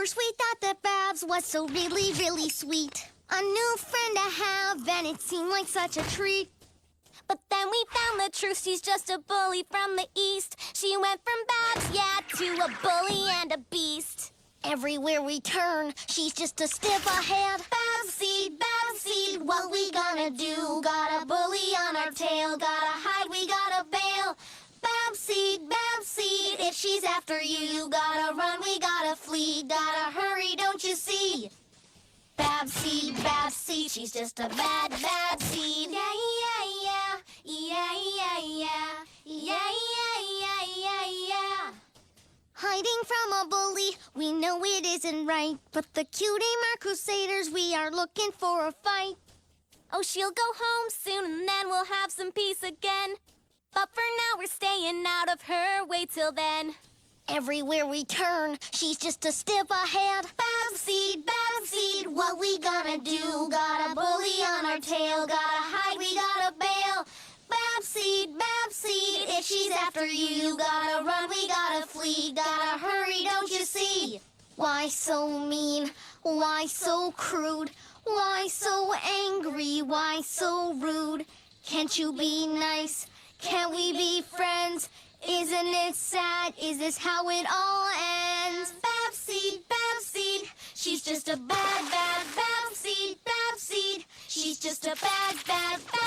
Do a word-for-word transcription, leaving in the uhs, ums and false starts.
first we thought that Babs was so really, really sweet. A new friend to have, and it seemed like such a treat. But then we found the truth, she's just a bully from the east. She went from Babs, yeah, to a bully and a beast. Everywhere we turn, she's just a step ahead. Babseed, Babseed, what we gonna do? Got a bully on our tail, gotta hide, we gotta bail. Babseed, Babseed, if she's after you, you gotta run, we gotta flee. Gotta hurry, don't you see? Babseed, Babseed, she's just a bad, bad seed. Yeah, yeah, yeah, yeah, yeah, yeah, yeah, yeah, yeah, yeah, yeah. Hiding from a bully, we know it isn't right. But the cutie mark crusaders, we are looking for a fight. Oh, she'll go home soon and then we'll have some peace again. But for now we're staying out of her way till then. Everywhere we turn, she's just a step ahead. Babseed, Babseed, what we gonna do? Got a bully on our tail, gotta hide, we gotta bail. Babseed, Babseed, if she's after you, you gotta run, we gotta flee. Gotta hurry, don't you see? Why so mean? Why so crude? Why so angry? Why so rude? Can't you be nice? Can't we be friends? Isn't it sad? Is this how it all ends? Babseed, Babseed, she's just a bad, bad Babseed, Babseed, she's just a bad, bad, bad